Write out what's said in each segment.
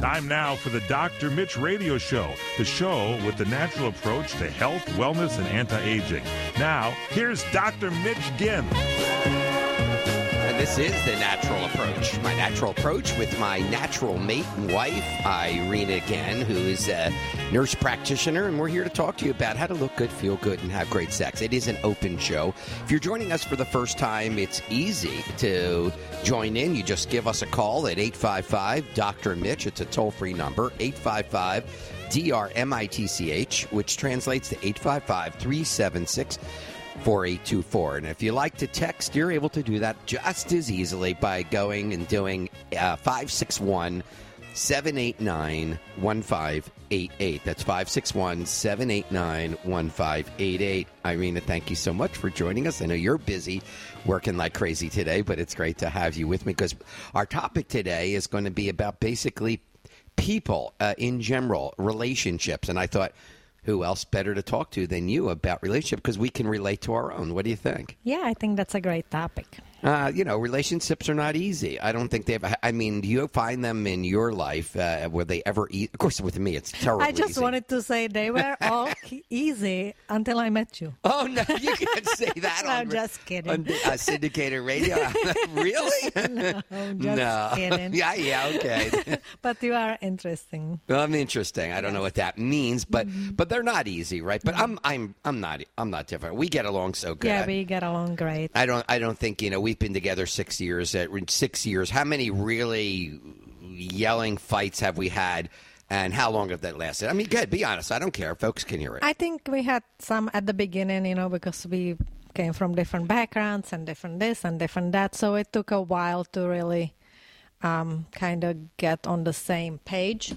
Time now for the Dr. Mitch Radio Show, the show with the natural approach to health, wellness, and anti-aging. Now, here's Dr. Mitch Ginn. And this is the natural approach. My natural approach with my natural mate and wife, Irina Ginn, who is a nurse practitioner, and we're here to talk to you about how to look good, feel good, and have great sex. It is an open show. If you're joining us for the first time, it's easy to join in. You just give us a call at 855-DR-MITCH. It's a toll-free number, 855-DRMITCH, which translates to 855-376-4824. And if you like to text, you're able to do that just as easily by going and doing 561-789-1588. That's 561-789-1588. Irina, thank you so much for joining us. I know you're busy working like crazy today, but it's great to have you with me because our topic today is going to be about basically people in general, relationships. And I thought, who else better to talk to than you about relationship because we can relate to our own. What do you think? Yeah, I think that's a great topic. Relationships are not easy. I don't think they've. I mean, do you find them in your life where they ever eat? Of course, with me, it's terribly I just easy. wanted to say they were all easy until I met you. Oh, no, you can't say that. I'm just kidding. On syndicated radio? Really? No, just kidding. Yeah, okay. But you are interesting. Well, I'm interesting. I don't know what that means, but they're not easy, right? But I'm not different. We get along so good. Yeah, we get along great. I don't think we've been together 6 years. 6 years. How many really yelling fights have we had, and how long have that lasted? I mean, good. Be honest. I don't care. Folks can hear it. I think we had some at the beginning, because we came from different backgrounds and different this and different that. So it took a while to really kind of get on the same page.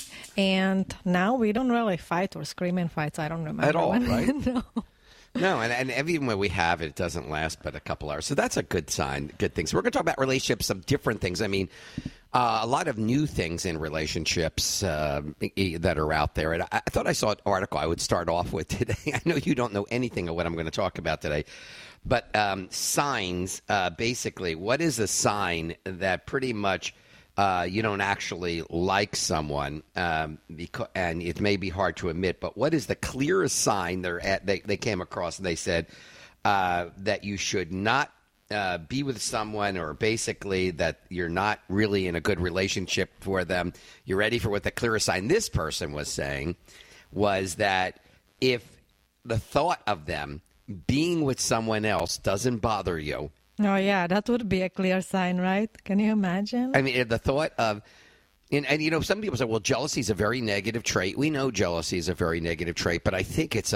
And now we don't really fight or scream in fights. I don't remember. At all, right? No. No, and even when we have it, it doesn't last but a couple hours. So that's a good sign, good thing. So we're going to talk about relationships, some different things. I mean, a lot of new things in relationships that are out there. And I thought I saw an article I would start off with today. I know you don't know anything of what I'm going to talk about today. But signs, basically, what is a sign that pretty much you don't actually like someone, and it may be hard to admit, but what is the clearest sign they came across, and they said that you should not be with someone, or basically that you're not really in a good relationship for them. You ready for what the clearest sign this person was saying was that if the thought of them being with someone else doesn't bother you. Oh, yeah, that would be a clear sign, right? Can you imagine? I mean, the thought of, and some people say, well, jealousy is a very negative trait. We know jealousy is a very negative trait, but I think it's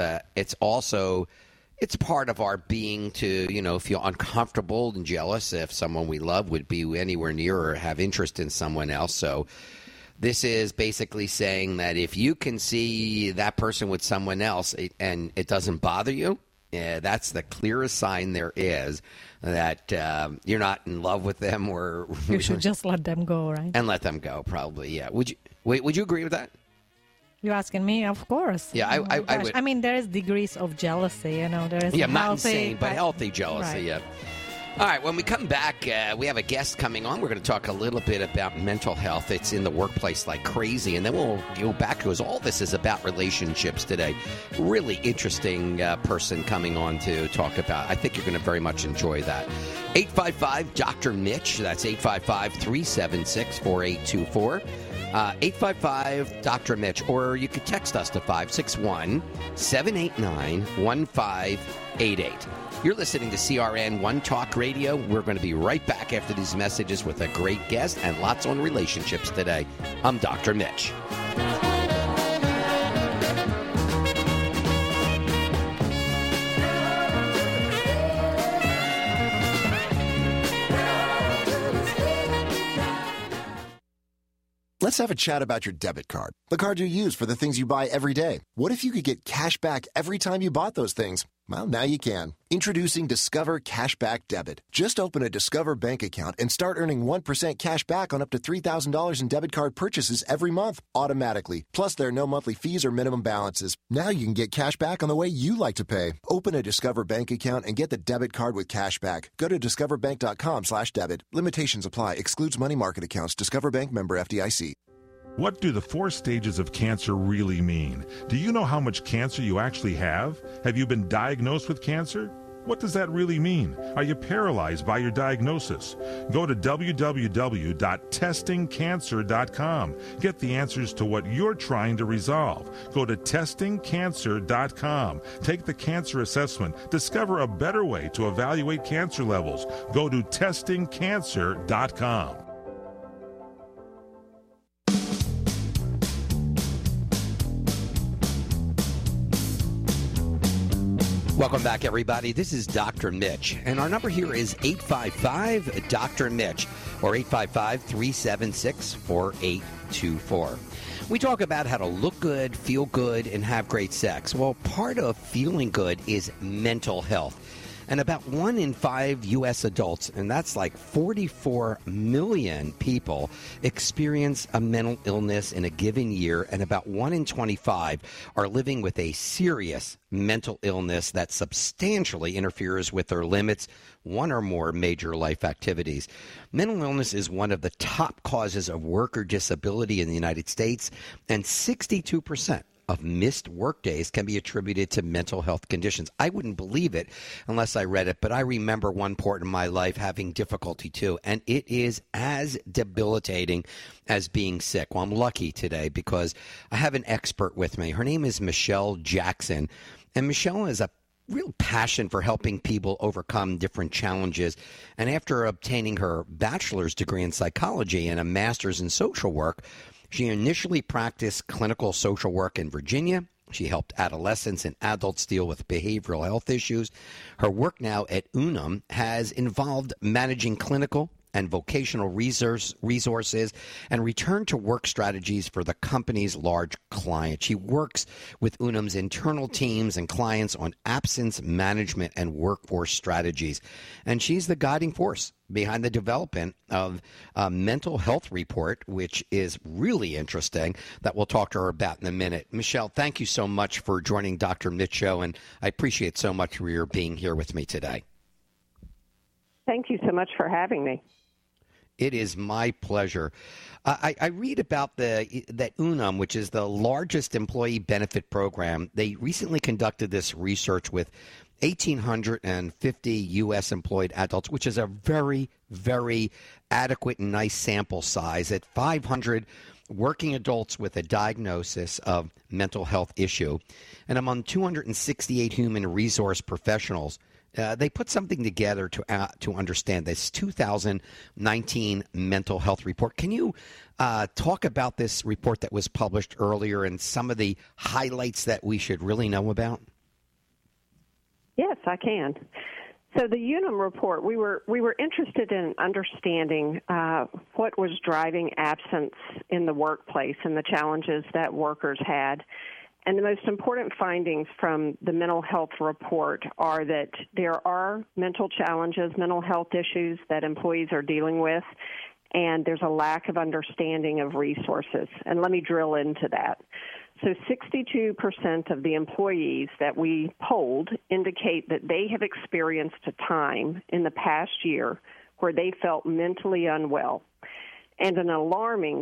part of our being to, feel uncomfortable and jealous if someone we love would be anywhere near or have interest in someone else. So this is basically saying that if you can see that person with someone else and it doesn't bother you, that's the clearest sign there is that you're not in love with them, or you should just let them go, right? And let them go, probably. Yeah. Would you agree with that? You asking me? Of course. Yeah, I would. I mean, there is degrees of jealousy. There is not insane, but healthy jealousy. Right. Yeah. All right, when we come back, we have a guest coming on. We're going to talk a little bit about mental health. It's in the workplace like crazy. And then we'll go back to us. All this is about relationships today. Really interesting person coming on to talk about. I think you're going to very much enjoy that. 855-DR-MITCH. That's 855-376-4824. 855-DR-MITCH. Or you could text us to 561-789-1588. You're listening to CRN One Talk Radio. We're going to be right back after these messages with a great guest and lots on relationships today. I'm Dr. Mitch. Let's have a chat about your debit card, the card you use for the things you buy every day. What if you could get cash back every time you bought those things? Well, now you can. Introducing Discover Cashback Debit. Just open a Discover bank account and start earning 1% cash back on up to $3,000 in debit card purchases every month, automatically. Plus, there are no monthly fees or minimum balances. Now you can get cash back on the way you like to pay. Open a Discover bank account and get the debit card with cash back. Go to discoverbank.com/debit. Limitations apply. Excludes money market accounts. Discover Bank, member FDIC. What do the 4 stages of cancer really mean? Do you know how much cancer you actually have? Have you been diagnosed with cancer? What does that really mean? Are you paralyzed by your diagnosis? Go to www.testingcancer.com. Get the answers to what you're trying to resolve. Go to testingcancer.com. Take the cancer assessment. Discover a better way to evaluate cancer levels. Go to testingcancer.com. Welcome back, everybody. This is Dr. Mitch, and our number here is 855-DR-MITCH, or 855-376-4824. We talk about how to look good, feel good, and have great sex. Well, part of feeling good is mental health. And about 1 in 5 U.S. adults, and that's like 44 million people, experience a mental illness in a given year, and about 1 in 25 are living with a serious mental illness that substantially interferes with their limits, one or more major life activities. Mental illness is one of the top causes of worker disability in the United States, and 62% of missed work days can be attributed to mental health conditions. I wouldn't believe it unless I read it, but I remember one part in my life having difficulty too, and it is as debilitating as being sick. Well, I'm lucky today because I have an expert with me. Her name is Michelle Jackson, and Michelle has a real passion for helping people overcome different challenges. And after obtaining her bachelor's degree in psychology and a master's in social work, she initially practiced clinical social work in Virginia. She helped adolescents and adults deal with behavioral health issues. Her work now at Unum has involved managing clinical and vocational resources and return to work strategies for the company's large clients. She works with Unum's internal teams and clients on absence management and workforce strategies. And she's the guiding force behind the development of a mental health report, which is really interesting, that we'll talk to her about in a minute. Michelle, thank you so much for joining Dr. Mitch Show, and I appreciate so much for your being here with me today. Thank you so much for having me. It is my pleasure. I read about that Unum, which is the largest employee benefit program. They recently conducted this research with 1,850 U.S. employed adults, which is a very, very adequate and nice sample size at 500 working adults with a diagnosis of mental health issue. And among 268 human resource professionals, they put something together to understand this 2019 mental health report. Can you talk about this report that was published earlier and some of the highlights that we should really know about? Yes, I can. So the Unum report, we were interested in understanding what was driving absence in the workplace and the challenges that workers had. And the most important findings from the mental health report are that there are mental challenges, mental health issues that employees are dealing with, and there's a lack of understanding of resources. And let me drill into that. So 62% of the employees that we polled indicate that they have experienced a time in the past year where they felt mentally unwell. And an alarming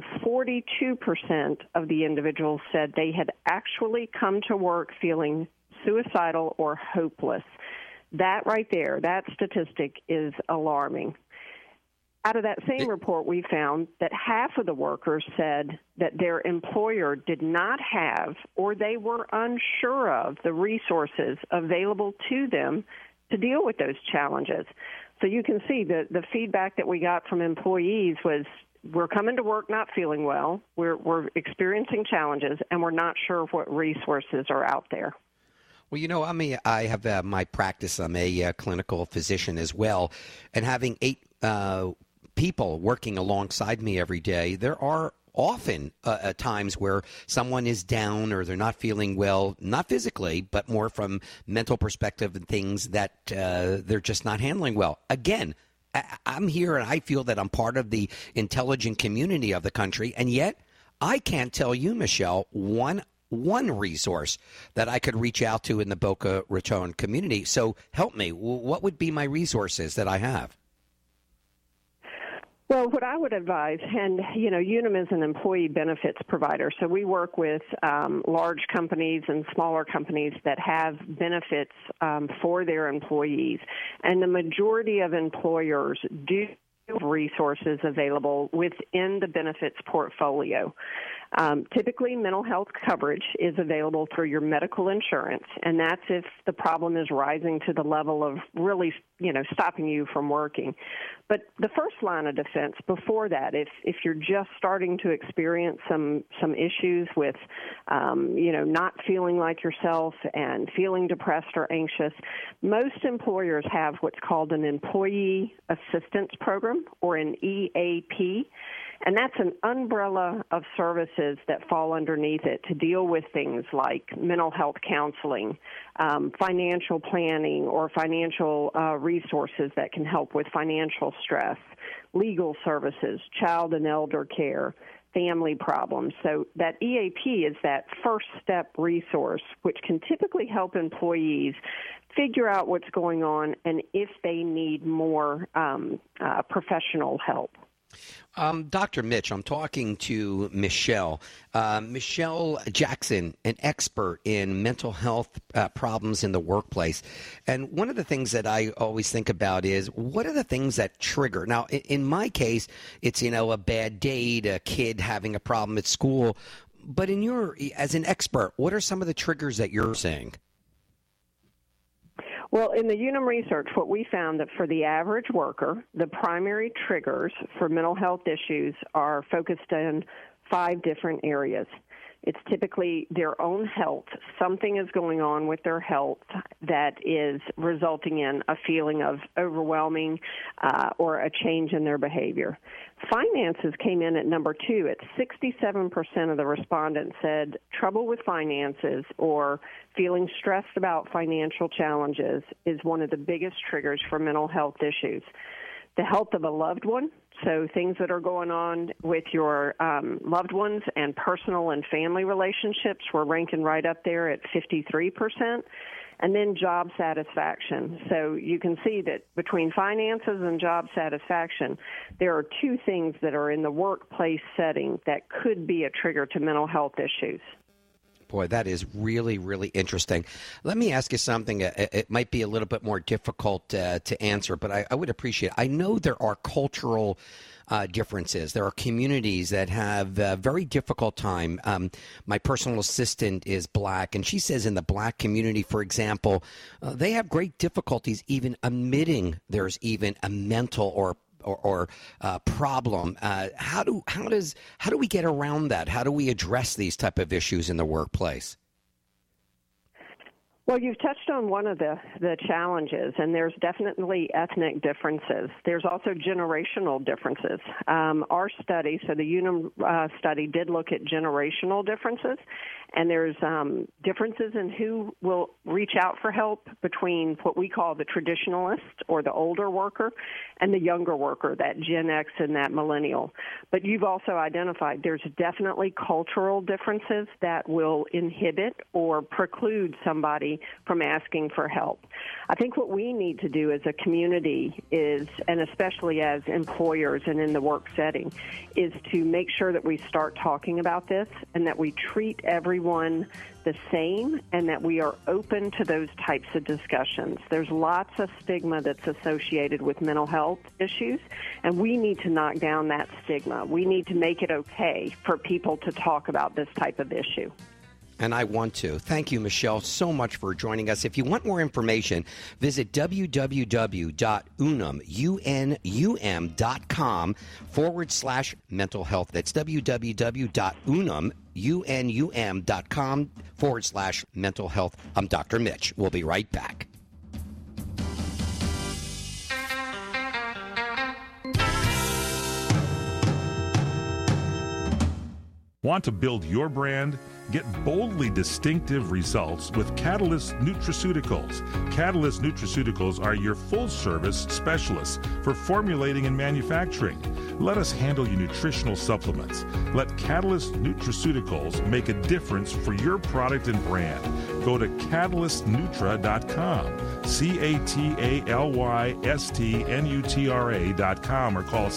42% of the individuals said they had actually come to work feeling suicidal or hopeless. That right there, that statistic is alarming. Out of that same report, we found that half of the workers said that their employer did not have or they were unsure of the resources available to them to deal with those challenges. So you can see the feedback that we got from employees was, we're coming to work not feeling well, we're experiencing challenges, and we're not sure what resources are out there. Well, you know, I have my practice. I'm a clinical physician as well, and having 8 people working alongside me every day, there are often times where someone is down or they're not feeling well, not physically, but more from mental perspective and things that they're just not handling well. Again, I'm here and I feel that I'm part of the intelligent community of the country, and yet I can't tell you, Michelle, one resource that I could reach out to in the Boca Raton community. So help me. What would be my resources that I have? Well, what I would advise, and, Unum is an employee benefits provider, so we work with large companies and smaller companies that have benefits for their employees, and the majority of employers do have resources available within the benefits portfolio. Typically, mental health coverage is available through your medical insurance, and that's if the problem is rising to the level of really, stopping you from working. But the first line of defense before that, if you're just starting to experience some issues with, not feeling like yourself and feeling depressed or anxious, most employers have what's called an Employee Assistance Program, or an EAP. And that's an umbrella of services that fall underneath it to deal with things like mental health counseling, financial planning, or financial resources that can help with financial stress, legal services, child and elder care, family problems. So that EAP is that first step resource, which can typically help employees figure out what's going on and if they need more professional help. Dr. Mitch, I'm talking to Michelle. Michelle Jackson, an expert in mental health problems in the workplace. And one of the things that I always think about is, what are the things that trigger? Now, in my case, it's, a bad date, a kid having a problem at school. But as an expert, what are some of the triggers that you're seeing? Well, in the Unum research, what we found that for the average worker, the primary triggers for mental health issues are focused in 5 different areas. It's typically their own health. Something is going on with their health that is resulting in a feeling of overwhelming or a change in their behavior. Finances came in at number 2. At 67% of the respondents said trouble with finances or feeling stressed about financial challenges is one of the biggest triggers for mental health issues. The health of a loved one, so things that are going on with your loved ones and personal and family relationships, were ranking right up there at 53%. And then job satisfaction. So you can see that between finances and job satisfaction, there are 2 things that are in the workplace setting that could be a trigger to mental health issues. Boy, that is really, really interesting. Let me ask you something. It might be a little bit more difficult to answer, but I would appreciate it. I know there are cultural differences. There are communities that have a very difficult time. My personal assistant is black, and she says in the black community, for example, they have great difficulties even admitting there's even a mental or problem. How do we get around that? How do we address these type of issues in the workplace? Well, you've touched on one of the challenges, and there's definitely ethnic differences. There's also generational differences. Our study, so the Unum study, did look at generational differences, and there's differences in who will reach out for help between what we call the traditionalist, or the older worker, and the younger worker, that Gen X and that millennial. But you've also identified there's definitely cultural differences that will inhibit or preclude somebody from asking for help. I think what we need to do as a community is, and especially as employers and in the work setting, is to make sure that we start talking about this and that we treat everyone the same and that we are open to those types of discussions. There's lots of stigma that's associated with mental health issues, and we need to knock down that stigma. We need to make it okay for people to talk about this type of issue. And I want to. Thank you, Michelle, so much for joining us. If you want more information, visit www.unum.com/mental health. That's www.unum.com/mental health. I'm Dr. Mitch. We'll be right back. Want to build your brand? Get boldly distinctive results with Catalyst Nutraceuticals. Catalyst Nutraceuticals are your full-service specialists for formulating and manufacturing. Let us handle your nutritional supplements. Let Catalyst Nutraceuticals make a difference for your product and brand. Go to catalystnutra.com, CATALYSTNUTRA.com, or call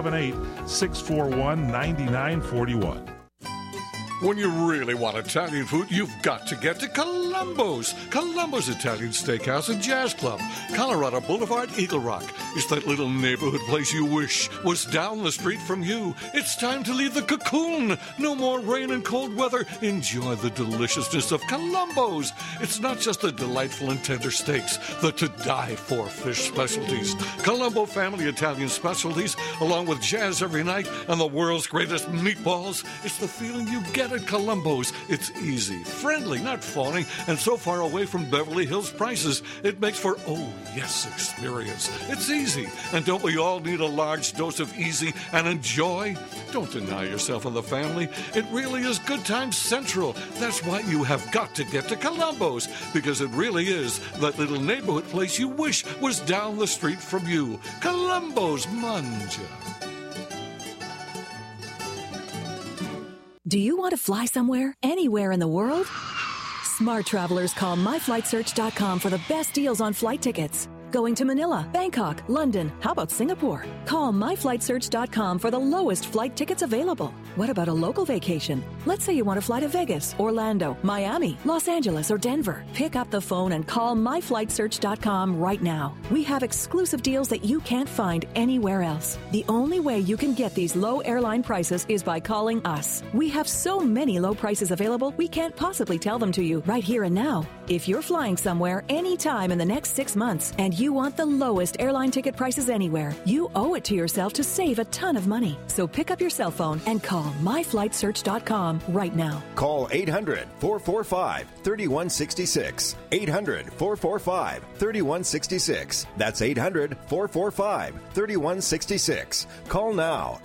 678-641-9941. When you really want Italian food, you've got to get to Columbo's. Columbo's Italian Steakhouse and Jazz Club, Colorado Boulevard, Eagle Rock. It's that little neighborhood place you wish was down the street from you. It's time to leave the cocoon. No more rain and cold weather. Enjoy the deliciousness of Columbo's. It's not just the delightful and tender steaks, the to-die-for fish specialties. Columbo family Italian specialties, along with jazz every night and the world's greatest meatballs. It's the feeling you get at Columbo's. It's easy, friendly, not phony, and so far away from Beverly Hills prices, it makes for, oh yes, experience. It's easy, and don't we all need a large dose of easy and enjoy? Don't deny yourself and the family. It really is Good Times Central. That's why you have got to get to Columbo's, because it really is that little neighborhood place you wish was down the street from you. Columbo's Manja. Do you want to fly somewhere, anywhere in the world? Smart travelers call myflightsearch.com for the best deals on flight tickets. Going to Manila, Bangkok, London, how about Singapore? Call myflightsearch.com for the lowest flight tickets available. What about a local vacation? Let's say you want to fly to Vegas, Orlando, Miami, Los Angeles, or Denver. Pick up the phone and call myflightsearch.com right now. We have exclusive deals that you can't find anywhere else. The only way you can get these low airline prices is by calling us. We have so many low prices available, we can't possibly tell them to you right here and now. If you're flying somewhere anytime in the next 6 months and you want the lowest airline ticket prices anywhere, you owe it to yourself to save a ton of money. So pick up your cell phone and call myflightsearch.com right now. Call 800-445-3166. 800-445-3166. That's 800-445-3166. Call now.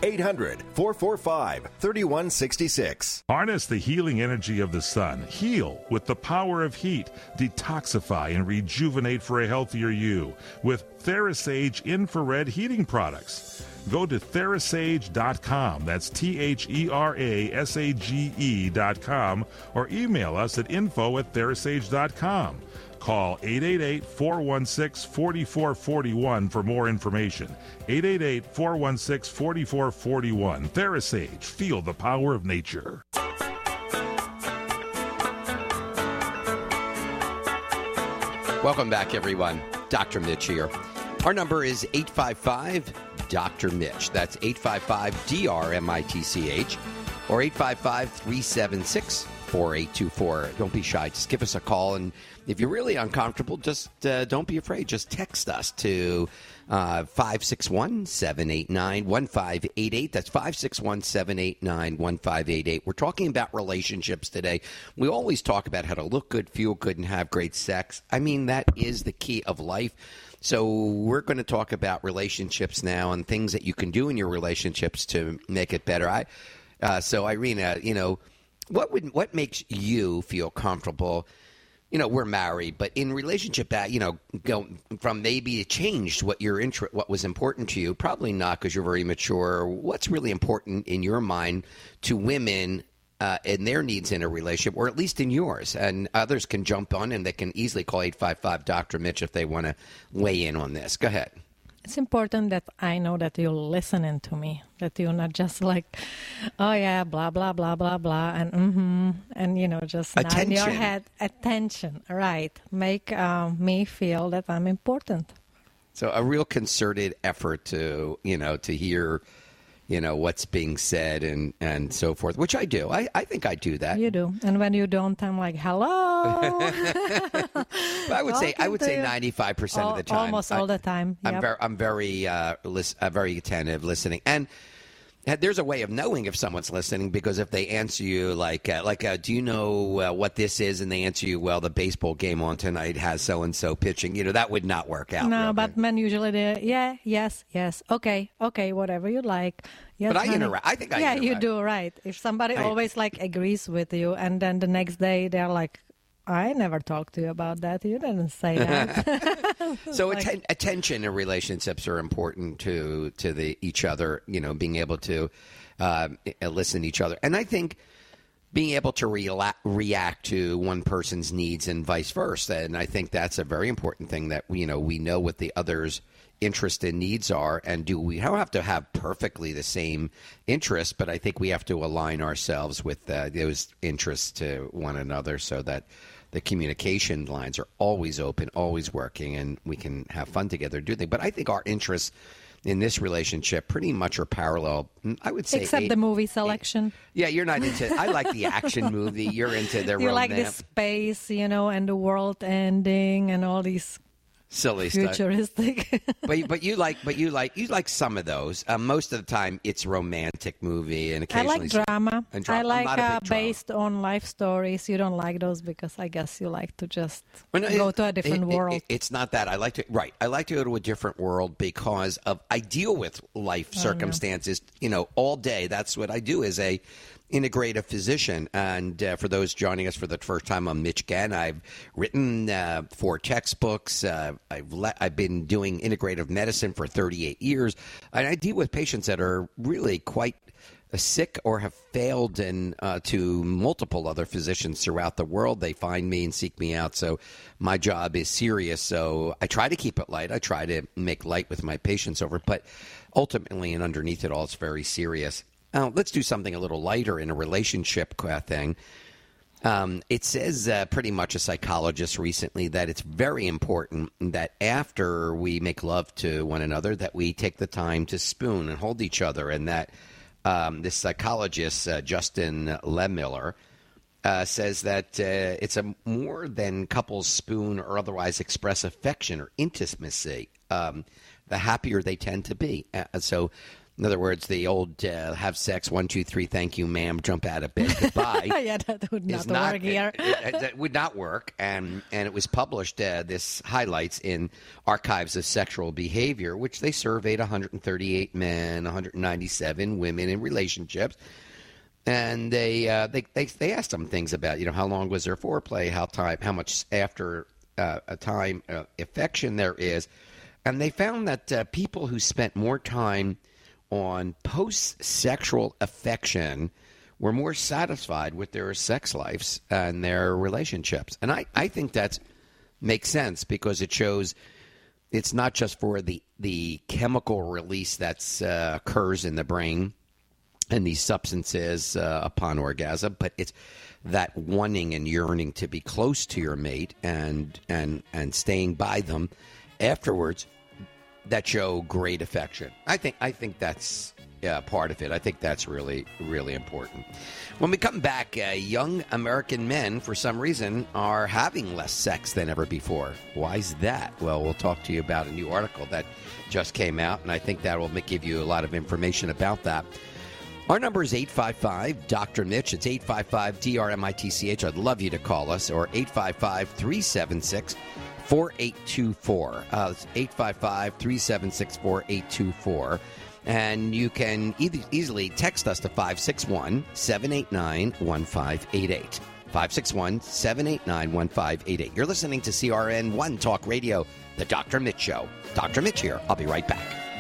800-445-3166. Harness the healing energy of the sun. Heal with the power of heat. Detoxify and rejuvenate for a healthier you with TheraSage infrared heating products. Go to TheraSage.com. That's THERASAGE.com, or email us at info@TheraSage.com. Call 888-416-4441 for more information. 888-416-4441. TheraSage. Feel the power of nature. Welcome back, everyone. Dr. Mitch here. Our number is 855-Dr. Mitch. That's 855-DRMITCH or 855-376-4824. Don't be shy. Just give us a call. And if you're really uncomfortable, just don't be afraid. Just text us to 561-789-1588. That's 561-789-1588. We're talking about relationships today. We always talk about how to look good, feel good, and have great sex. I mean, that is the key of life. So we're going to talk about relationships now and things that you can do in your relationships to make it better. So Irina, what makes you feel comfortable? We're married, but in relationship that, go from maybe it changed what what was important to you. Probably not, because you're very mature. What's really important in your mind to women and their needs in a relationship, or at least in yours? And others can jump on, and they can easily call 855-Dr. Mitch if they want to weigh in on this. Go ahead. It's important that I know that you're listening to me, that you're not just like, oh yeah, blah, blah, blah, blah, blah, and just nod in your head. Attention, right. Make me feel that I'm important. So a real concerted effort to hear, what's being said and so forth, which I do. I think I do that. You do. And when you don't, I'm like, hello. I would say 95% of the time. Almost all the time. Yep. I'm very attentive, listening. And there's a way of knowing if someone's listening, because if they answer you like, do you know what this is? And they answer you, well, the baseball game on tonight has so-and-so pitching. That would not work out. No, but men usually, yes, okay, whatever you like. Yes, but I interact. I think I interact. Yeah, you do, right. If somebody always agrees with you, and then the next day they're like, I never talked to you about that. You didn't say that. So attention in relationships are important to each other, being able to listen to each other. And I think being able to react to one person's needs and vice versa. And I think that's a very important thing, that we know what the other's interest and needs are, and we don't have to have perfectly the same interests, but I think we have to align ourselves with those interests to one another, so that the communication lines are always open, always working, and we can have fun together, do things. But I think our interests in this relationship pretty much are parallel, I would say. Except the movie selection. Yeah, you're not into, I like the action movie. You're into the romance. You like the space, and the world ending and all these silly futuristic stuff. but you like some of those. Most of the time, it's romantic movie, and occasionally I like drama. I like based drama. on life stories. You don't like those because I guess you like to just go to a different world. It's not that I like to go to a different world because I deal with life circumstances. All day. That's what I do as a integrative physician. And for those joining us for the first time, I'm Mitch Gann. I've written 4 textbooks. I've been doing integrative medicine for 38 years, and I deal with patients that are really quite sick or have failed to multiple other physicians throughout the world. They find me and seek me out. So my job is serious. So I try to keep it light. I try to make light with my patients over, but ultimately and underneath it all, it's very serious. Let's do something a little lighter in a relationship thing. It says pretty much a psychologist recently that it's very important that after we make love to one another, that we take the time to spoon and hold each other. And that this psychologist, Justin Lehmiller, says that it's a more than couples spoon or otherwise express affection or intimacy, the happier they tend to be. So in other words, the old have sex, 1, 2, 3, thank you, ma'am, jump out of bed, goodbye. Yeah, that would not work here. That would not work. And it was published, this highlights in Archives of Sexual Behavior, which they surveyed 138 men, 197 women in relationships. And they asked them things about, how long was their foreplay, how much after a time affection there is. And they found that people who spent more time on post-sexual affection were more satisfied with their sex lives and their relationships. And I think that makes sense because it shows it's not just for the chemical release that occurs in the brain and these substances upon orgasm, but it's that wanting and yearning to be close to your mate and staying by them afterwards that show great affection. I think that's part of it. I think that's really, really important. When we come back, young American men, for some reason, are having less sex than ever before. Why is that? Well, we'll talk to you about a new article that just came out, and I think that will give you a lot of information about that. Our number is 855 Dr. Mitch. It's 855 DRMITCH. I'd love you to call us, or 855-376-4824. 855-376-4824. And you can easily text us to 561-789-1588. 561-789-1588. You're listening to CRN 1 Talk Radio, The Dr. Mitch Show. Dr. Mitch here. I'll be right back.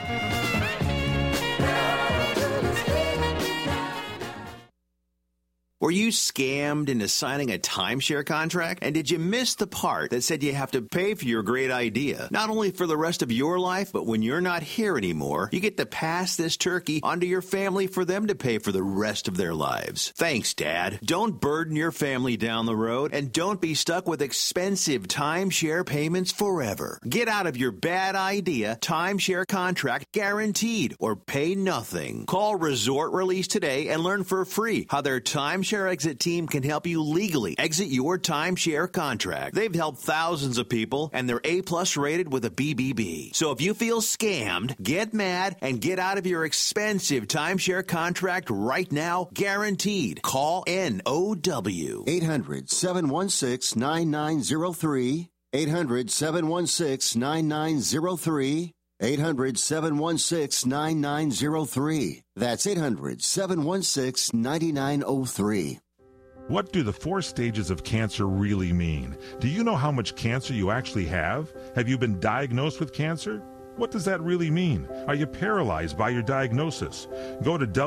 Were you scammed into signing a timeshare contract? And did you miss the part that said you have to pay for your great idea? Not only for the rest of your life, but when you're not here anymore, you get to pass this turkey onto your family for them to pay for the rest of their lives. Thanks, Dad. Don't burden your family down the road, and don't be stuck with expensive timeshare payments forever. Get out of your bad idea timeshare contract guaranteed, or pay nothing. Call Resort Release today and learn for free how their timeshare exit team can help you legally exit your timeshare contract. They've helped thousands of people, and they're A+ rated with a BBB. So if you feel scammed, get mad and get out of your expensive timeshare contract right now, guaranteed. Call NOW. 800-716-9903. 800-716-9903. 800-716-9903. That's 800-716-9903. What do the 4 stages of cancer really mean? Do you know how much cancer you actually have? Have you been diagnosed with cancer? What does that really mean? Are you paralyzed by your diagnosis? Go to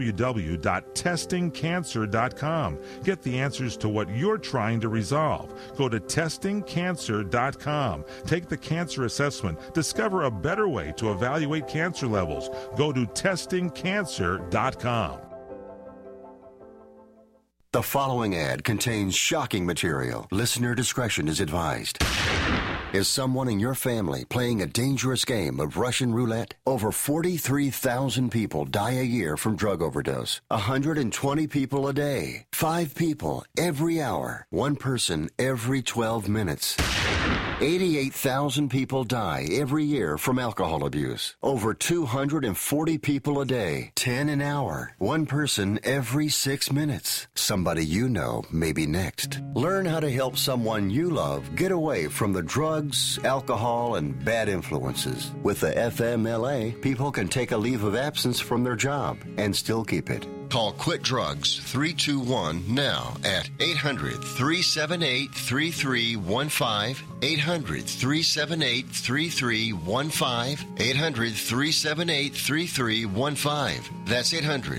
www.testingcancer.com. Get the answers to what you're trying to resolve. Go to testingcancer.com. Take the cancer assessment. Discover a better way to evaluate cancer levels. Go to testingcancer.com. The following ad contains shocking material. Listener discretion is advised. Is someone in your family playing a dangerous game of Russian roulette? Over 43,000 people die a year from drug overdose. 120 people a day. 5 people every hour. 1 person every 12 minutes. 88,000 people die every year from alcohol abuse. Over 240 people a day. 10 an hour. 1 person every 6 minutes. Somebody you know may be next. Learn how to help someone you love get away from the drugs, alcohol, and bad influences. With the FMLA, people can take a leave of absence from their job and still keep it. Call Quit Drugs 321 now at 800-378-3315, 800-378-3315, 800-378-3315. That's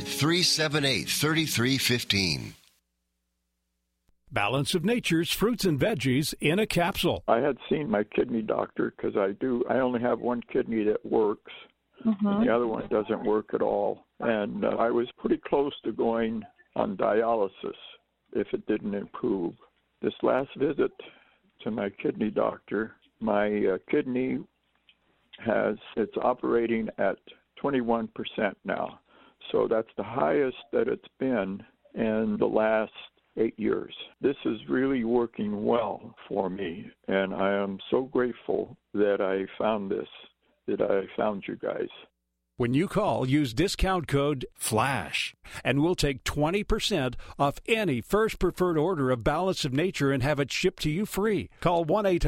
800-378-3315. Balance of Nature's fruits and veggies in a capsule. I had seen my kidney doctor because I only have one kidney that works. And the other one doesn't work at all. And I was pretty close to going on dialysis if it didn't improve. This last visit to my kidney doctor, my kidney it's operating at 21% now. So that's the highest that it's been in the last 8 years. This is really working well for me, and I am so grateful that I found you guys. When you call, use discount code FLASH, and we'll take 20% off any first preferred order of Balance of Nature and have it shipped to you free. Call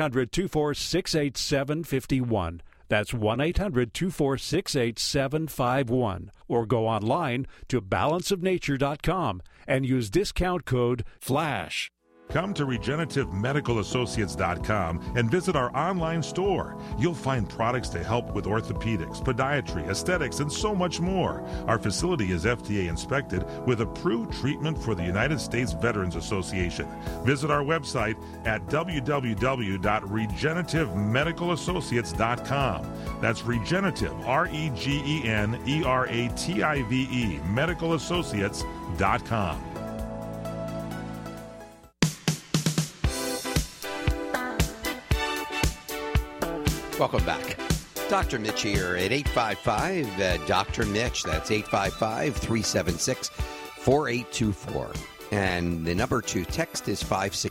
1-800-246-8751. That's 1-800-246-8751. Or go online to balanceofnature.com and use discount code FLASH. Come to regenerativemedicalassociates.com and visit our online store. You'll find products to help with orthopedics, podiatry, aesthetics, and so much more. Our facility is FDA inspected with approved treatment for the United States Veterans Association. Visit our website at www.regenerativemedicalassociates.com. That's regenerative, REGENERATIVE, medicalassociates.com. Welcome back. Dr. Mitch here at 855 Dr. Mitch. That's 855-376-4824. And the number to text is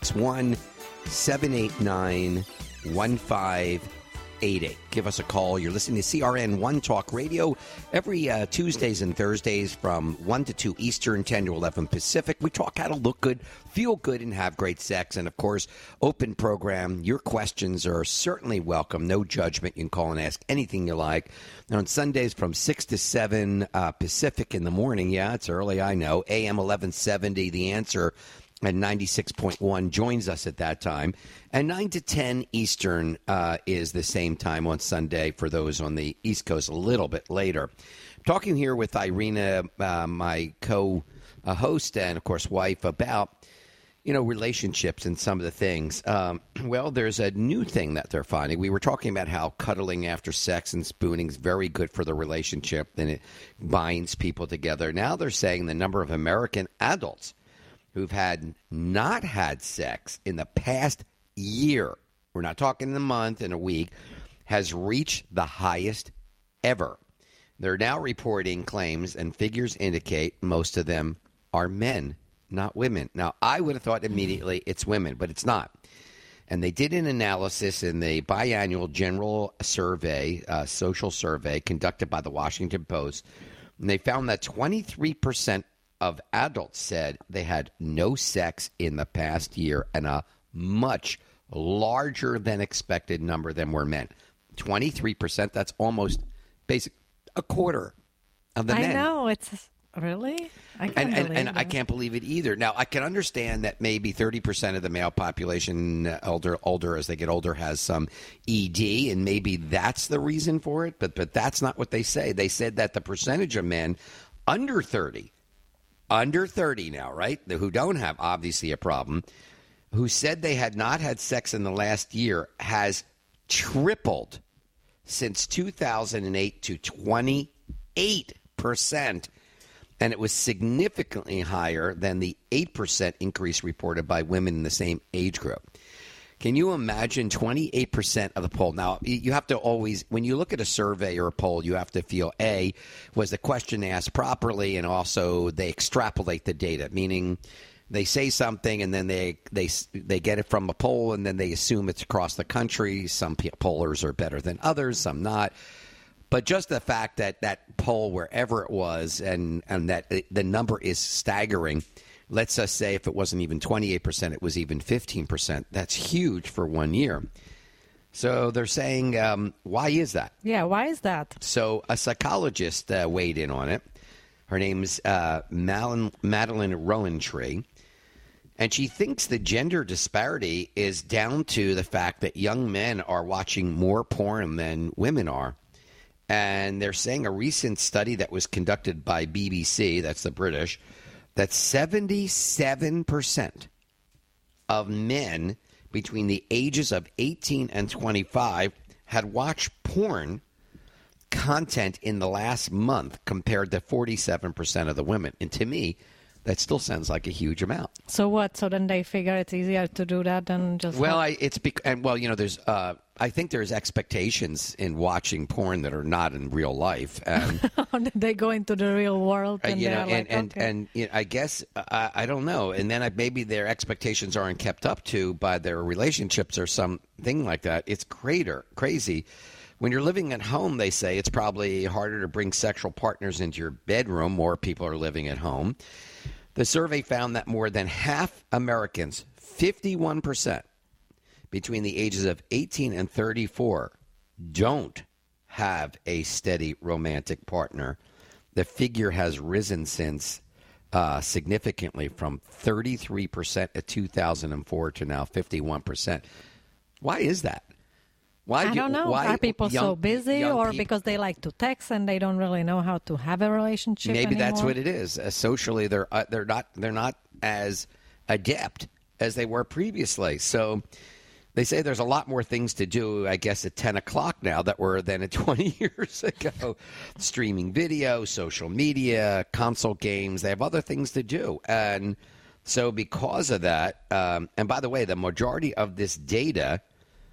561-789-1588. Give us a call. You're listening to CRN One Talk Radio every Tuesdays and Thursdays from 1 to 2 Eastern, 10 to 11 Pacific. We talk how to look good, feel good, and have great sex. And, of course, open program. Your questions are certainly welcome. No judgment. You can call and ask anything you like. And on Sundays from 6 to 7 Pacific in the morning. Yeah, it's early, I know. AM 1170, The Answer at 96.1 joins us at that time. And 9 to 10 Eastern is the same time on Sunday for those on the East Coast a little bit later. Talking here with Irina, my co-host and, of course, wife, about, relationships and some of the things. Well, there's a new thing that they're finding. We were talking about how cuddling after sex and spooning is very good for the relationship and it binds people together. Now they're saying the number of American adults who've not had sex in the past year, we're not talking in a month, in a week, has reached the highest ever. They're now reporting claims, and figures indicate most of them are men, not women. Now, I would have thought immediately it's women, but it's not. And they did an analysis in the biannual general survey, social survey, conducted by the Washington Post, and they found that 23% of adults said they had no sex in the past year, and a much larger than expected number than were men. 23%, that's almost a quarter of the men. I know, it's really? I can't believe it either. Now, I can understand that maybe 30% of the male population, older as they get older, has some ED, and maybe that's the reason for it. But that's not what they say. They said that the percentage of men under 30 now, right, who don't have obviously a problem, who said they had not had sex in the last year, has tripled since 2008 to 28%. And it was significantly higher than the 8% increase reported by women in the same age group. Can you imagine 28% of the poll? Now, you have to always, when you look at a survey or a poll, you have to feel, A, was the question asked properly, and also they extrapolate the data, meaning they say something and then they get it from a poll and then they assume it's across the country. Some pollers are better than others, some not. But just the fact that that poll, wherever it was, and that the number is staggering, let's just say if it wasn't even 28%, it was even 15%. That's huge for 1 year. So they're saying, why is that? Yeah, why is that? So a psychologist weighed in on it. Her name's Madeline Rowantree. And she thinks the gender disparity is down to the fact that young men are watching more porn than women are. And they're saying a recent study that was conducted by BBC, that's the British, that 77% of men between the ages of 18 and 25 had watched porn content in the last month compared to 47% of the women. And to me, that still sounds like a huge amount. So what? So then they figure it's easier to do that than just... Well, there's... I think there's expectations in watching porn that are not in real life. And they go into the real world, and I guess I don't know. And then maybe their expectations aren't kept up to by their relationships or something like that. It's crazy. When you're living at home, they say it's probably harder to bring sexual partners into your bedroom. More people are living at home. The survey found that more than half Americans, 51%, between the ages of 18 and 34, don't have a steady romantic partner. The figure has risen since significantly from 33% in 2004 to now 51%. Why is that? I don't know. Are people so busy, or because they like to text and they don't really know how to have a relationship Maybe anymore? That's what it is. Socially, they're not as adept as they were previously. So they say there's a lot more things to do, I guess, at 10 o'clock now that were than at 20 years ago. Streaming video, social media, console games. They have other things to do. And so because of that, and by the way, the majority of this data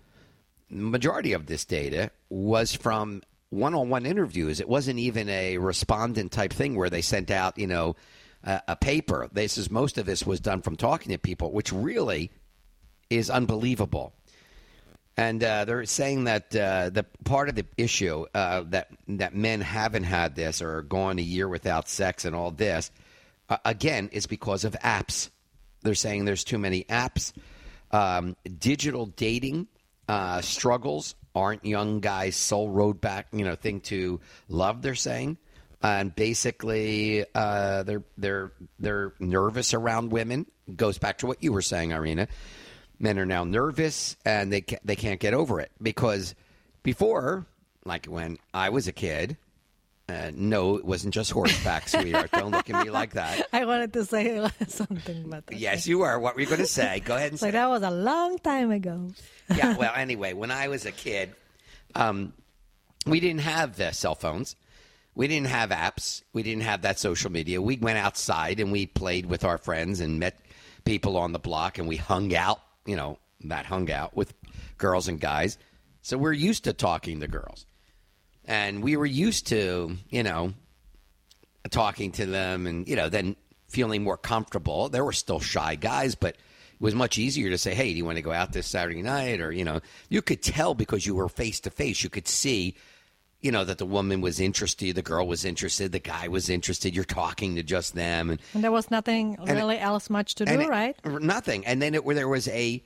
was from one-on-one interviews. It wasn't even a respondent type thing where they sent out, a paper. Most of this was done from talking to people, which really is unbelievable. And they're saying that the part of the issue that men haven't had this or gone a year without sex and all this, again, is because of apps. They're saying there's too many apps. Digital dating struggles aren't young guys' sole road back, thing to love, they're saying. And basically, they're nervous around women. Goes back to what you were saying, Irina. Men are now nervous, and they can't get over it. Because before, like when I was a kid, no, it wasn't just horseback, sweetheart. Don't look at me like that. I wanted to say something, but... Yes, you were. What were you going to say? Go ahead and say. That was a long time ago. Yeah, well, anyway, when I was a kid, we didn't have cell phones. We didn't have apps. We didn't have that social media. We went outside and we played with our friends and met people on the block, and we hung out, hung out with girls and guys. So we're used to talking to girls. And we were used to, talking to them and, then feeling more comfortable. There were still shy guys, but it was much easier to say, hey, do you want to go out this Saturday night? Or, you could tell because you were face to face. You could see, that the woman was interested, the girl was interested, the guy was interested. You're talking to just them. And there was nothing really else much to do, right? Nothing. And then there was a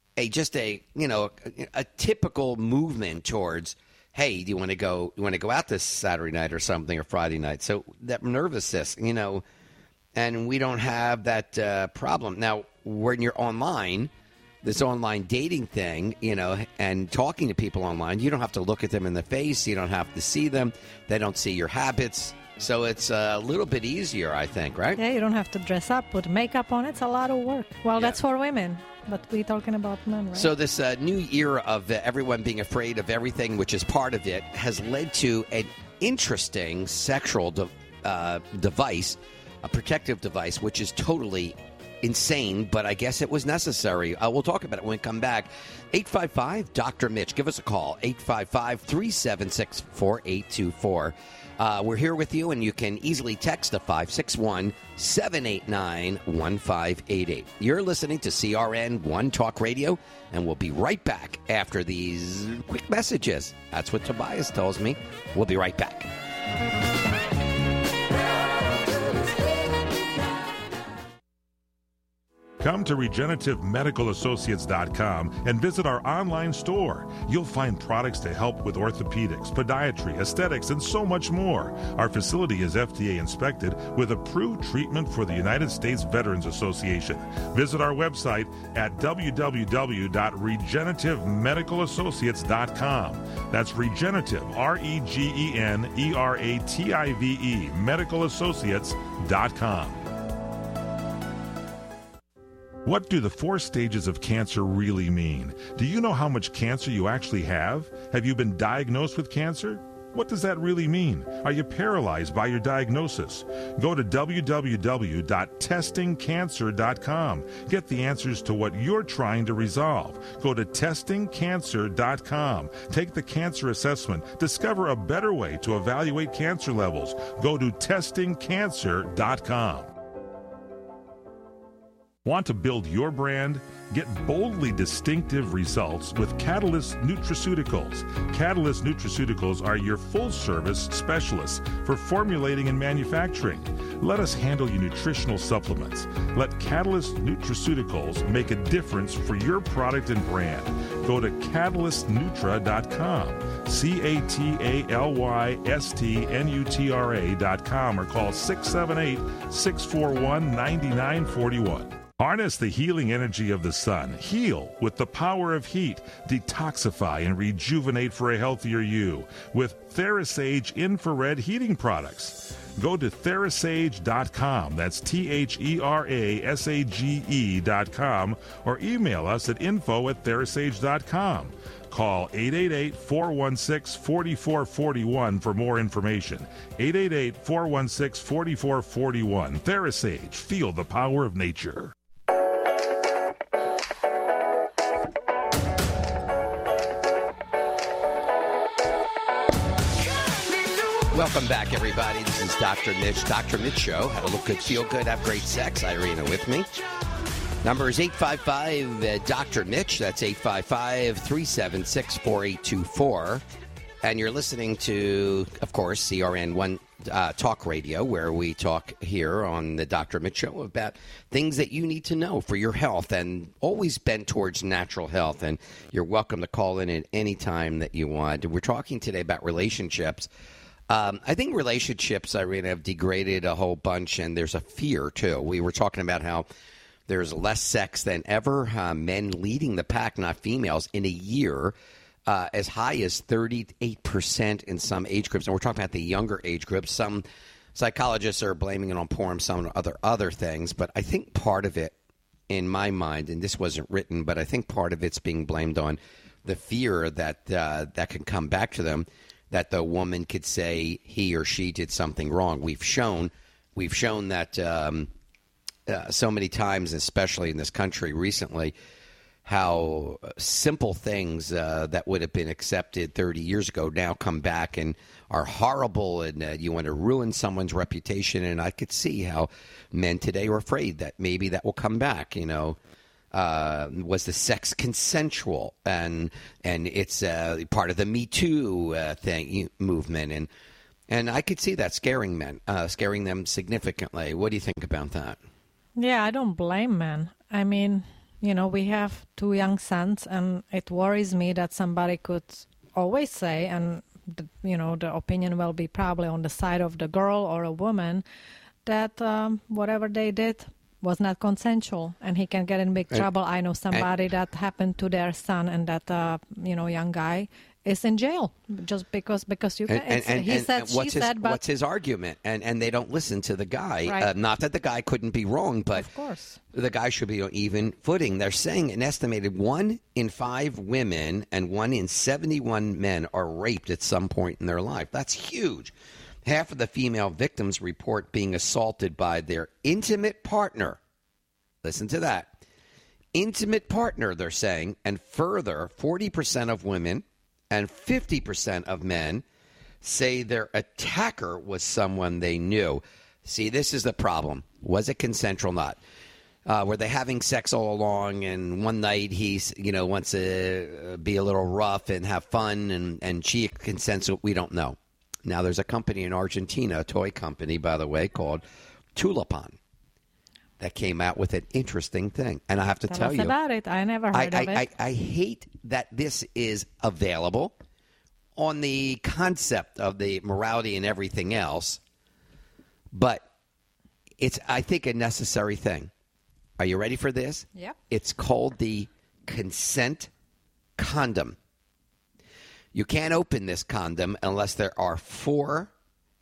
typical movement towards, hey, do you want to go out this Saturday night or something, or Friday night? So that nervousness, and we don't have that problem. Now, when you're online, this online dating thing, and talking to people online, you don't have to look at them in the face. You don't have to see them. They don't see your habits. So it's a little bit easier, I think, right? Yeah, you don't have to dress up, put makeup on. It's a lot of work. Well, that's for women, but we're talking about men, right? So this new era of everyone being afraid of everything, which is part of it, has led to an interesting sexual device, a protective device, which is totally insane, but I guess it was necessary. We'll talk about it when we come back. 855 Dr. Mitch. Give us a call. 855-376-4824. We're here with you, and you can easily text to 561-789-1588. You're listening to CRN One Talk Radio, and we'll be right back after these quick messages. That's what Tobias tells me. We'll be right back. Come to RegenerativeMedicalAssociates.com and visit our online store. You'll find products to help with orthopedics, podiatry, aesthetics, and so much more. Our facility is FDA inspected with approved treatment for the United States Veterans Association. Visit our website at www.regenerativemedicalassociates.com. That's Regenerative, REGENERATIVE, medicalassociates.com. What do the 4 stages of cancer really mean? Do you know how much cancer you actually have? Have you been diagnosed with cancer? What does that really mean? Are you paralyzed by your diagnosis? Go to www.testingcancer.com. Get the answers to what you're trying to resolve. Go to testingcancer.com. Take the cancer assessment. Discover a better way to evaluate cancer levels. Go to testingcancer.com. Want to build your brand? Get boldly distinctive results with Catalyst Nutraceuticals. Catalyst Nutraceuticals are your full-service specialists for formulating and manufacturing. Let us handle your nutritional supplements. Let Catalyst Nutraceuticals make a difference for your product and brand. Go to CatalystNutra.com, CatalystNutra.com, or call 678-641-9941. Harness the healing energy of the sun. Heal with the power of heat. Detoxify and rejuvenate for a healthier you with TheraSage infrared heating products. Go to TheraSage.com. That's THERASAGE.com, or email us at info@TheraSage.com. Call 888-416-4441 for more information. 888-416-4441. TheraSage. Feel the power of nature. Welcome back, everybody. This is Dr. Mitch. Dr. Mitch Show. How to look good, feel good, have great sex. Irina with me. Number is 855 Mitch. That's 855-376-4824. And you're listening to, of course, CRN One Talk Radio, where we talk here on the Dr. Mitch Show about things that you need to know for your health, and always bent towards natural health. And you're welcome to call in at any time that you want. We're talking today about relationships. I think relationships, Irina, have degraded a whole bunch, and there's a fear, too. We were talking about how there's less sex than ever, men leading the pack, not females, in a year, as high as 38% in some age groups. And we're talking about the younger age groups. Some psychologists are blaming it on porn, some other things. But I think part of it, in my mind, and this wasn't written, but I think part of it's being blamed on the fear that that can come back to them, that the woman could say he or she did something wrong. We've shown that so many times, especially in this country recently, how simple things that would have been accepted 30 years ago now come back and are horrible, and you want to ruin someone's reputation. And I could see how men today are afraid that maybe that will come back, was the sex consensual, and it's part of the Me Too movement, and I could see that scaring men, scaring them significantly. What do you think about that? Yeah, I don't blame men. I mean, we have 2 young sons, and it worries me that somebody could always say, and the opinion will be probably on the side of the girl or a woman, that whatever they did was not consensual, and he can get in big trouble. I know somebody that happened to their son, and that young guy is in jail just because you can. What's his argument? And they don't listen to the guy. Right. Not that the guy couldn't be wrong, but of course the guy should be on even footing. They're saying an estimated 1 in 5 women and 1 in 71 men are raped at some point in their life. That's huge. Half of the female victims report being assaulted by their intimate partner. Listen to that. Intimate partner, they're saying. And further, 40% of women and 50% of men say their attacker was someone they knew. See, this is the problem. Was it consensual or not? Were they having sex all along, and one night he wants to be a little rough and have fun, and she consents? We don't know. Now, there's a company in Argentina, a toy company, by the way, called Tulipan, that came out with an interesting thing. And I have to tell you about it. I never heard of it. I hate that this is available on the concept of the morality and everything else, but it's, I think, a necessary thing. Are you ready for this? Yep. It's called the consent condom. You can't open this condom unless there are four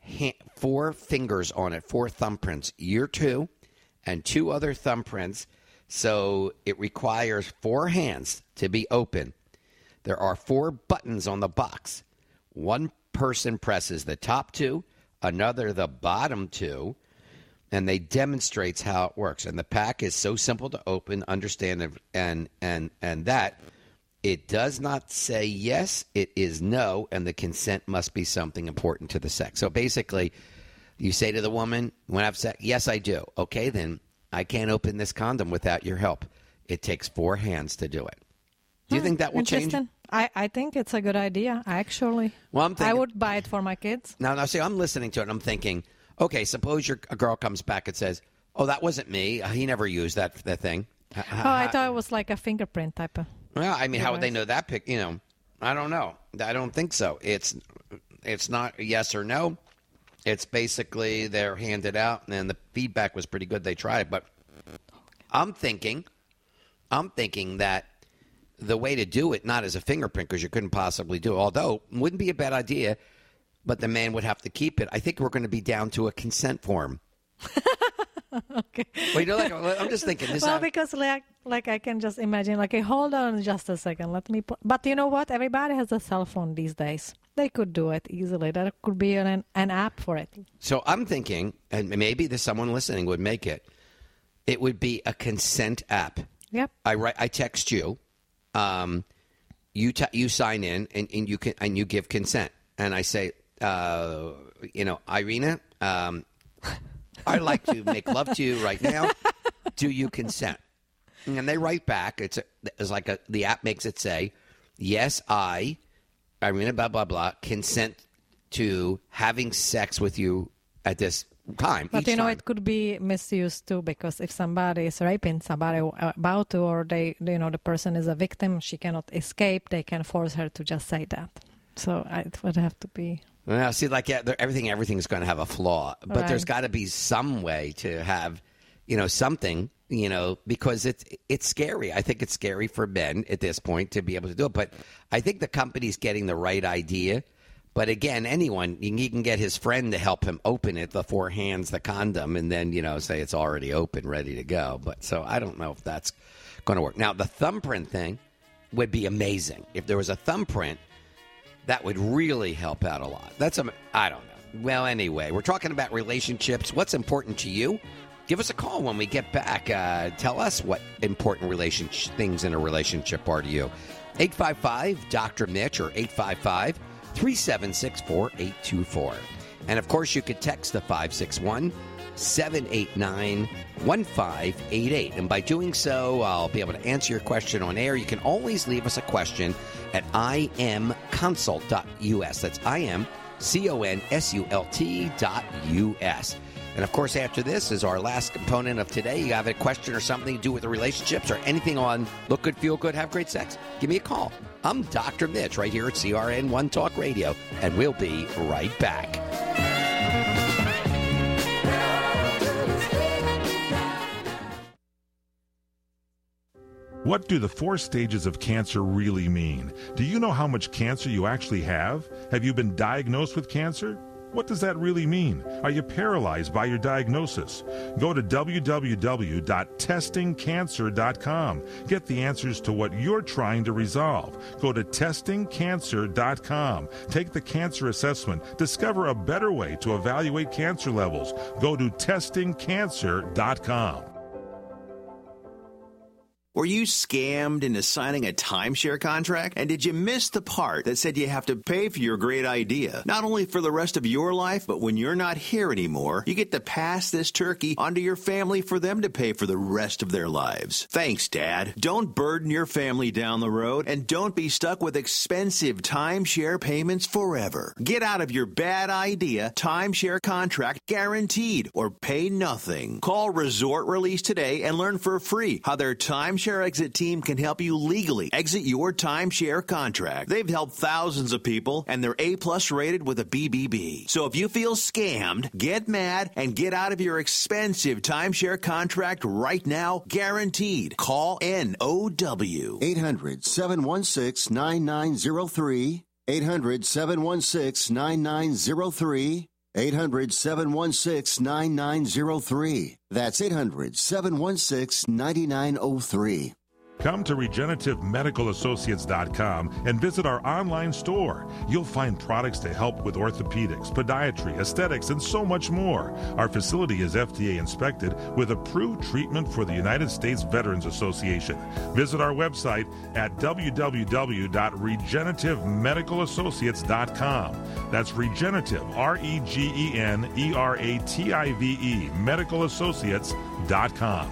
fingers on it, 4 thumbprints. Your 2 and 2 other thumbprints. So it requires 4 hands to be open. There are 4 buttons on the box. One person presses the top 2, another the bottom 2, and they demonstrates how it works. And the pack is so simple to open, understand, and that it does not say yes, it is no, and the consent must be something important to the sex. So basically, you say to the woman, "Want to have sex?" "Yes, I do." "Okay, then I can't open this condom without your help." It takes 4 hands to do it. Do you think that will change? I think it's a good idea, actually. Well, I'm thinking, I would buy it for my kids. Now, see, I'm listening to it, and I'm thinking, okay, suppose a girl comes back and says, "Oh, that wasn't me. He never used that thing." I thought it was like a fingerprint type of. Well, I mean, how would they know that pic? I don't know. I don't think so. It's not a yes or no. It's basically they're handed out, and the feedback was pretty good. They tried, but I'm thinking that the way to do it, not as a fingerprint, because you couldn't possibly do it, although it wouldn't be a bad idea, but the man would have to keep it. I think we're going to be down to a consent form. Okay. Well, I'm just thinking. Because like I can just imagine, like, hey, hold on just a second. Let me but you know what? Everybody has a cell phone these days. They could do it easily. There could be an app for it. So I'm thinking, and maybe there's someone listening would make it. It would be a consent app. Yep. I text you. You sign in and you give consent. And I say, Irina, I'd like to make love to you right now. Do you consent? And they write back. It's like the app makes it say, yes, Irina, blah, blah, blah, consent to having sex with you at this time. But it could be misused too, because if somebody is raping somebody about to, or the person is a victim, she cannot escape. They can force her to just say that. So it would have to be. Well, see, everything's going to have a flaw, but Right. There's got to be some way to have, something, because it's scary. I think it's scary for men at this point to be able to do it, but I think the company's getting the right idea. But again, he can get his friend to help him open it, the 4 hands, the condom, and then, say it's already open, ready to go. But so I don't know if that's going to work. Now, the thumbprint thing would be amazing. If there was a thumbprint, that would really help out a lot. I don't know. Well, anyway, we're talking about relationships. What's important to you? Give us a call when we get back. Tell us what important things in a relationship are to you. 855-Dr. Mitch or 855-376-4824. And, of course, you could text the 561-789-1588. And by doing so, I'll be able to answer your question on air. You can always leave us a question at imconsult.us. That's imconsult.us. And, of course, after this is our last component of today. You have a question or something to do with the relationships or anything on look good, feel good, have great sex, give me a call. I'm Dr. Mitch right here at CRN One Talk Radio, and we'll be right back. What do the 4 stages of cancer really mean? Do you know how much cancer you actually have? Have you been diagnosed with cancer? What does that really mean? Are you paralyzed by your diagnosis? Go to www.testingcancer.com. Get the answers to what you're trying to resolve. Go to testingcancer.com. Take the cancer assessment. Discover a better way to evaluate cancer levels. Go to testingcancer.com. Were you scammed into signing a timeshare contract? And did you miss the part that said you have to pay for your great idea? Not only for the rest of your life, but when you're not here anymore, you get to pass this turkey onto your family for them to pay for the rest of their lives. Thanks, Dad. Don't burden your family down the road, and don't be stuck with expensive timeshare payments forever. Get out of your bad idea timeshare contract guaranteed, or pay nothing. Call Resort Release today and learn for free how their timeshare exit team can help you legally exit your timeshare contract. They've helped thousands of people, and they're A+ rated with a BBB. So if you feel scammed, get mad and get out of your expensive timeshare contract right now, guaranteed. Call NOW. 800-716-9903. 800-716-9903. 800-716-9903. That's 800-716-9903. Come to RegenerativMedicalAssociates.com and visit our online store. You'll find products to help with orthopedics, podiatry, aesthetics, and so much more. Our facility is FDA inspected with approved treatment for the United States Veterans Association. Visit our website at www.regenerativemedicalassociates.com. That's Regenerative, REGENERATIVE, medicalassociates.com.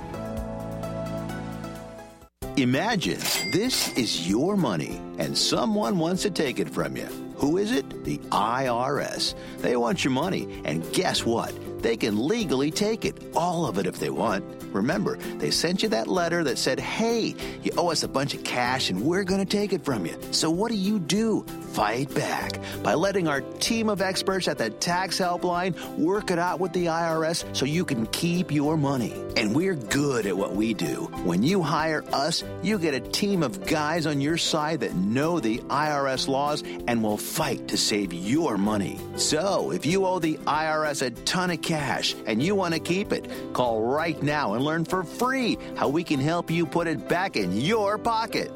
Imagine this is your money and someone wants to take it from you. Who is it? The IRS. They want your money, and guess what? They can legally take it, all of it if they want. Remember, they sent you that letter that said, hey, you owe us a bunch of cash and we're going to take it from you. So what do? Fight back by letting our team of experts at the Tax Helpline work it out with the IRS so you can keep your money. And we're good at what we do. When you hire us, you get a team of guys on your side that know the IRS laws and will fight to save your money. So if you owe the IRS a ton of cash and you want to keep it, call right now and learn for free how we can help you put it back in your pocket.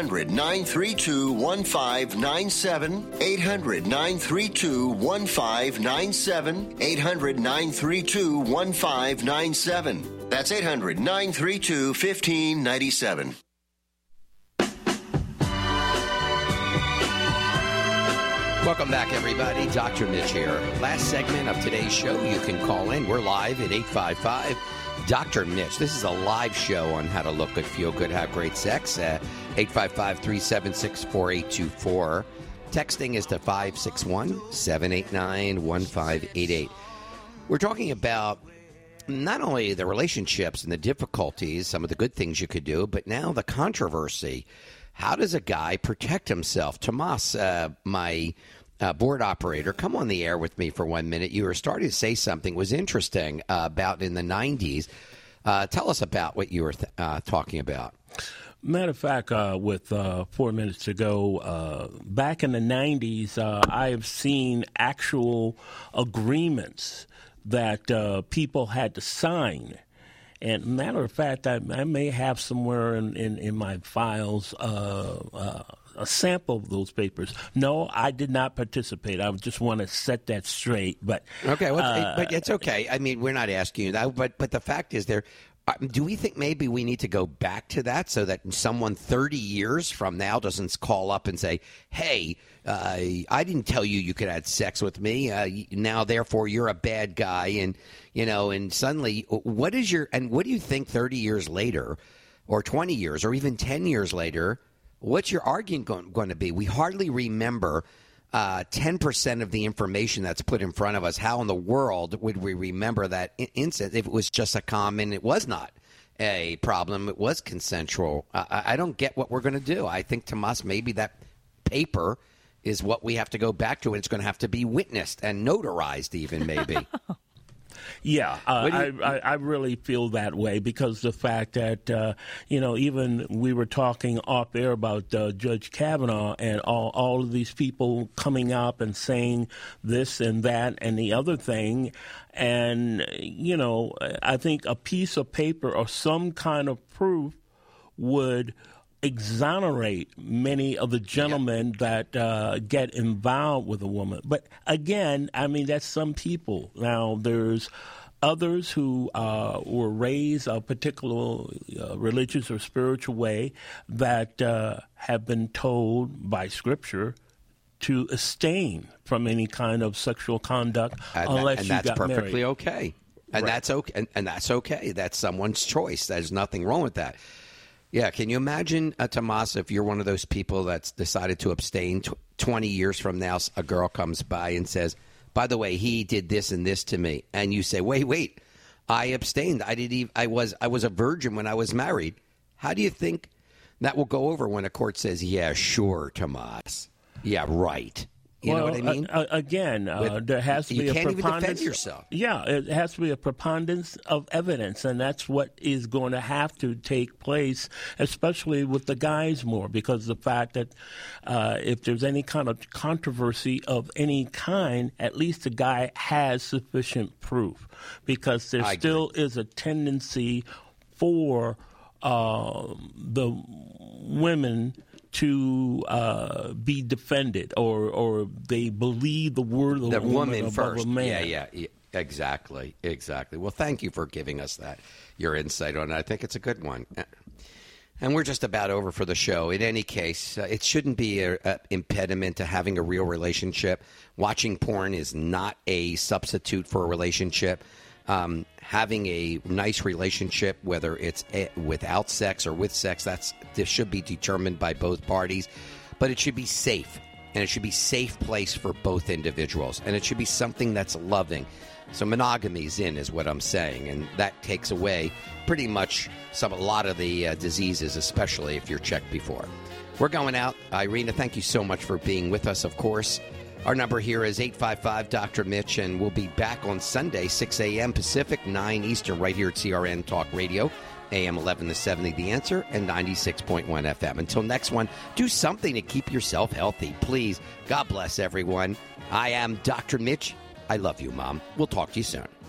800-932-1597. 800-932-1597. 800-932-1597. That's 800-932-1597. Welcome back, everybody. Dr. Mitch here. Last segment of today's show. You can call in. We're live at 855 Dr. Mitch. This is a live show on how to look good, feel good, have great sex. 855-376-4824. Texting is to 561-789-1588. We're talking about not only the relationships and the difficulties, some of the good things you could do, but now the controversy. How does a guy protect himself? Tomas, my board operator, come on the air with me for 1 minute. You were starting to say something was interesting about in the 90s. Tell us about what you were talking about. Matter of fact, with 4 minutes to go, back in the 90s, I have seen actual agreements that people had to sign. And matter of fact, I may have somewhere in my files a sample of those papers. No, I did not participate. I just want to set that straight. But okay, well, but it's okay. I mean, we're not asking you that. But the fact is, do we think maybe we need to go back to that so that someone 30 years from now doesn't call up and say, hey, I didn't tell you could have sex with me. Now, therefore, you're a bad guy. And, and suddenly, what do you think 30 years later or 20 years or even 10 years later, what's your argument going to be? We hardly remember 10% of the information that's put in front of us. How in the world would we remember that incident if it was just a common, it was not a problem, it was consensual? I don't get what we're going to do. I think, Tomas, maybe that paper is what we have to go back to, and it's going to have to be witnessed and notarized even, maybe. Yeah, I really feel that way because the fact that, even we were talking off air about Judge Kavanaugh and all of these people coming up and saying this and that and the other thing. And, I think a piece of paper or some kind of proof would exonerate many of the gentlemen that get involved with a woman. But again, I mean, that's some people. Now, there's others who were raised a particular religious or spiritual way that have been told by Scripture to abstain from any kind of sexual conduct unless you got married. And that's perfectly okay. And Right. that's okay. And that's okay. That's someone's choice. There's nothing wrong with that. Yeah, can you imagine, Tomas, if you're one of those people that's decided to abstain 20 years from now, a girl comes by and says, by the way, he did this and this to me. And you say, wait, I abstained. I was a virgin when I was married. How do you think that will go over when a court says, yeah, sure, Tomas. Yeah, right. You know what I mean? Again, there has to be a preponderance. You can't even defend yourself. Yeah, it has to be a preponderance of evidence, and that's what is going to have to take place, especially with the guys more, because the fact that if there's any kind of controversy of any kind, at least the guy has sufficient proof, because there still is a tendency for the women to be defended, or they believe the word of the woman above first. A man. Yeah, exactly. Well, thank you for giving us your insight on it. I think it's a good one. And we're just about over for the show. In any case, it shouldn't be an impediment to having a real relationship. Watching porn is not a substitute for a relationship. Having a nice relationship, whether it's without sex or with sex, this should be determined by both parties. But it should be safe, and it should be a safe place for both individuals, and it should be something that's loving. So monogamy's in, is what I'm saying, and that takes away pretty much a lot of the diseases, especially if you're checked before. We're going out. Irina, thank you so much for being with us, of course. Our number here is 855-Dr. Mitch, and we'll be back on Sunday, 6 a.m. Pacific, 9 Eastern, right here at CRN Talk Radio, AM 1170 The Answer, and 96.1 FM. Until next one, do something to keep yourself healthy, please. God bless everyone. I am Dr. Mitch. I love you, Mom. We'll talk to you soon.